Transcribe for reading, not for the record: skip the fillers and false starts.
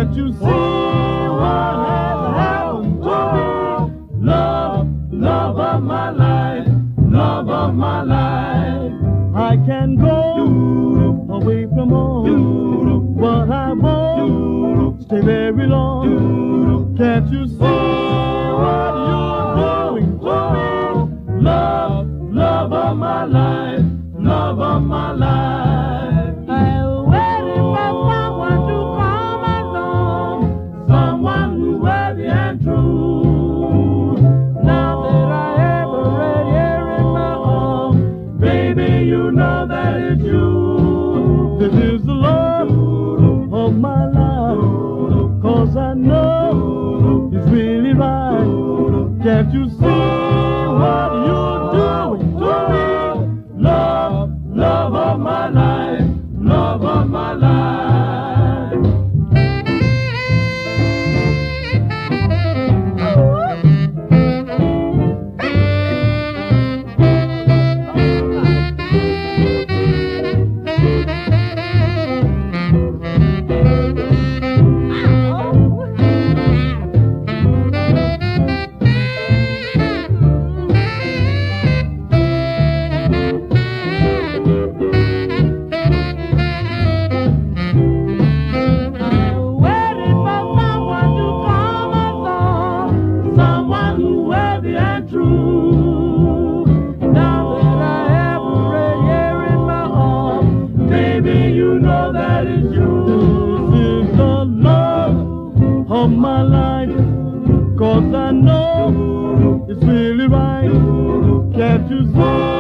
Can't you see what has happened to me? Love, love of my life, love of my life. I can go away from home, but I won't stay very long. Can't you see what you're doing to me? Love, love of my life, love of my life. I'm waiting for someone to come along, Someone who's worthy and true. now that I have a red hair in my arms. Baby, you know that it's you. This is the love of my life, 'cause I know it's really right. Can't you see what you're doing to me? Love, love of my life, love of my life. Someone who's worthy and true. Now that I have a red hair in my arms, Baby, you know that it's you. This is the love of my life, 'cause I know it's really right. Can't you see?